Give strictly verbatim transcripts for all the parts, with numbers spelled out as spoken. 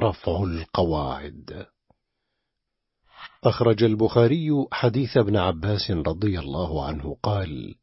رفع القواعد. أخرج البخاري حديث ابن عباس رضي الله عنه قال: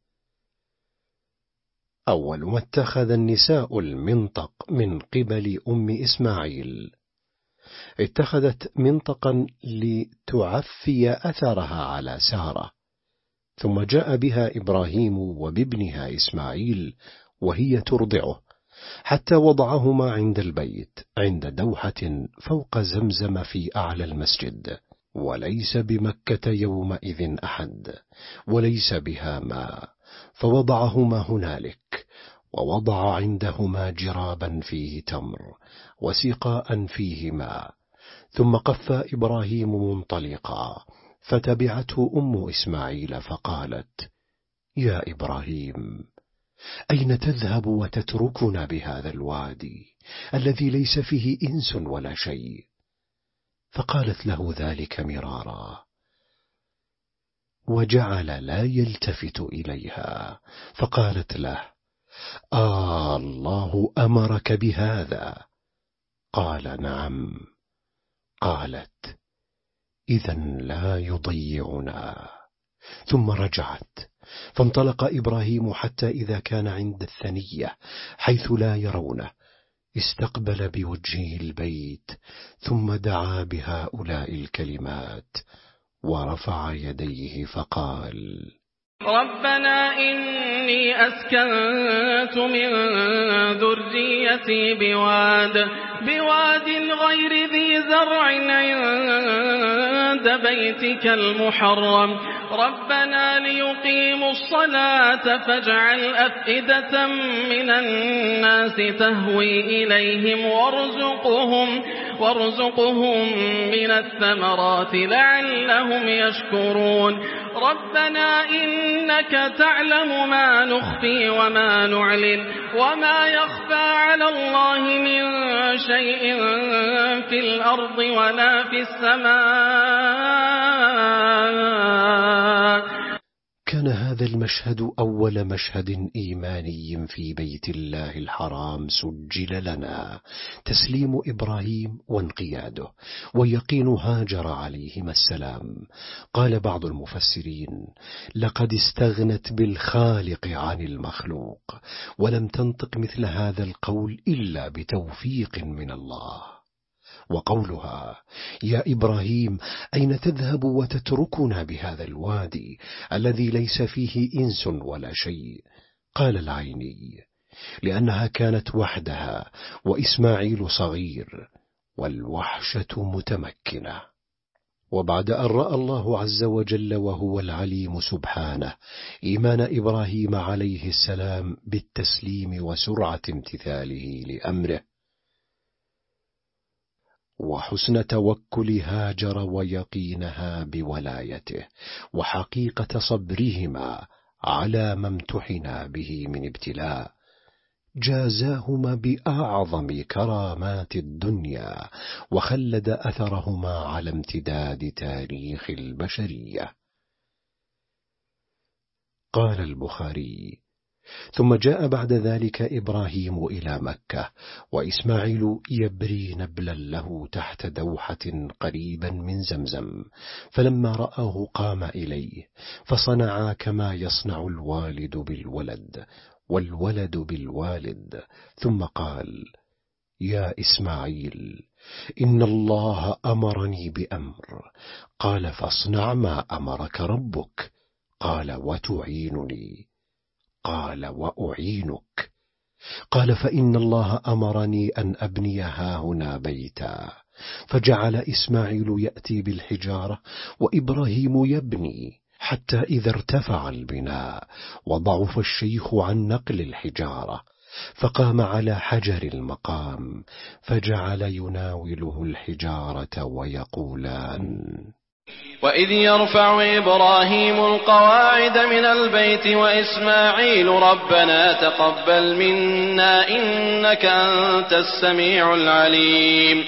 أول ما اتخذ النساء المنطق من قبل أم إسماعيل، اتخذت منطقا لتعفي أثرها على سارة، ثم جاء بها إبراهيم وبابنها إسماعيل وهي ترضعه، حتى وضعهما عند البيت عند دوحة فوق زمزم في أعلى المسجد، وليس بمكة يومئذ أحد، وليس بها ماء، فوضعهما هنالك، ووضع عندهما جرابا فيه تمر وسقاء فيه ماء، ثم قفى إبراهيم منطلقا، فتبعته أم إسماعيل فقالت: يا إبراهيم، أين تذهب وتتركنا بهذا الوادي الذي ليس فيه إنس ولا شيء؟ فقالت له ذلك مرارا، وجعل لا يلتفت إليها، فقالت له: آه الله أمرك بهذا؟ قال: نعم. قالت: إذن لا يضيعنا. ثم رجعت، فانطلق إبراهيم حتى إذا كان عند الثنية حيث لا يرونه، استقبل بوجهه البيت، ثم دعا بهؤلاء الكلمات، ورفع يديه فقال: ربنا إني أسكنت من ذريتي بواد بواد غير ذي زرع عند بيتك المحرم، ربنا ليقيموا الصلاة فاجعل أفئدة من الناس تهوي إليهم وارزقهم, وارزقهم من الثمرات لعلهم يشكرون، ربنا إنك تعلم ما نخفي وما نعلن وما يخفى على الله من شيء في الأرض ولا في السماء. كان هذا المشهد أول مشهد إيماني في بيت الله الحرام سجل لنا، تسليم إبراهيم وانقياده ويقين هاجر عليهما السلام. قال بعض المفسرين: لقد استغنت بالخالق عن المخلوق، ولم تنطق مثل هذا القول إلا بتوفيق من الله. وقولها: يا إبراهيم، أين تذهب وتتركنا بهذا الوادي الذي ليس فيه إنس ولا شيء؟ قال العيني: لأنها كانت وحدها وإسماعيل صغير والوحشة متمكنة. وبعد أن رأى الله عز وجل وهو العليم سبحانه إيمان إبراهيم عليه السلام بالتسليم وسرعة امتثاله لأمره، وحسن توكل هاجر ويقينها بولايته، وحقيقة صبرهما على ما امتحنا به من ابتلاء، جازاهما بأعظم كرامات الدنيا، وخلد أثرهما على امتداد تاريخ البشرية. قال البخاري: ثم جاء بعد ذلك إبراهيم إلى مكة، وإسماعيل يبري نبلا له تحت دوحة قريبا من زمزم، فلما رآه قام إليه، فصنعا كما يصنع الوالد بالولد والولد بالوالد، ثم قال: يا إسماعيل، إن الله أمرني بأمر. قال: فاصنع ما أمرك ربك. قال: وتعينني؟ قال: وأعينك. قال: فإن الله أمرني أن أبني هاهنا بيتا. فجعل إسماعيل يأتي بالحجارة وإبراهيم يبني، حتى إذا ارتفع البناء وضعف الشيخ عن نقل الحجارة، فقام على حجر المقام، فجعل يناوله الحجارة ويقولان: وإذ يرفع إبراهيم القواعد من البيت وإسماعيل ربنا تقبل منا إنك أنت السميع العليم.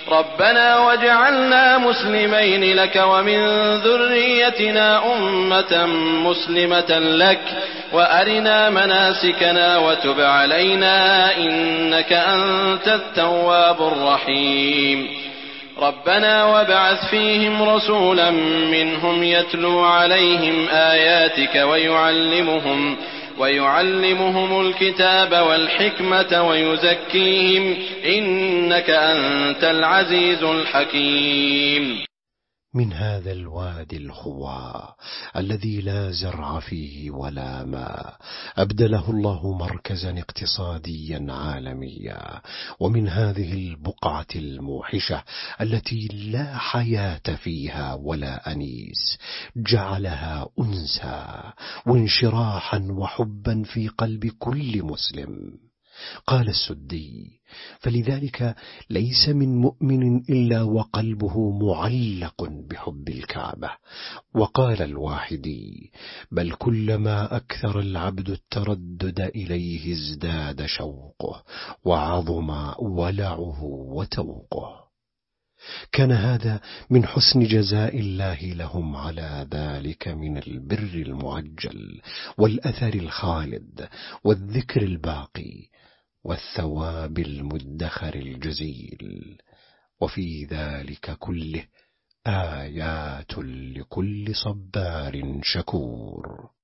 ربنا واجعلنا مسلمين لك ومن ذريتنا أمة مسلمة لك وأرنا مناسكنا وتب علينا إنك أنت التواب الرحيم ربنا وابعث فيهم رسولا منهم يتلو عليهم آياتك ويعلمهم ويعلمهم الكتاب والحكمة ويزكيهم إنك أنت العزيز الحكيم. من هذا الوادي الخواء الذي لا زرع فيه ولا ماء أبدله الله مركزا اقتصاديا عالميا، ومن هذه البقعة الموحشة التي لا حياة فيها ولا أنيس جعلها أنسا وانشراحا وحبا في قلب كل مسلم. قال السدي: فلذلك ليس من مؤمن إلا وقلبه معلق بحب الكعبة. وقال الواحدي: بل كلما أكثر العبد التردد إليه ازداد شوقه وعظم ولعه وتوقه. كان هذا من حسن جزاء الله لهم على ذلك من البر المعجل والأثر الخالد والذكر الباقي والثواب المدخر الجزيل، وفي ذلك كله آيات لكل صبار شكور.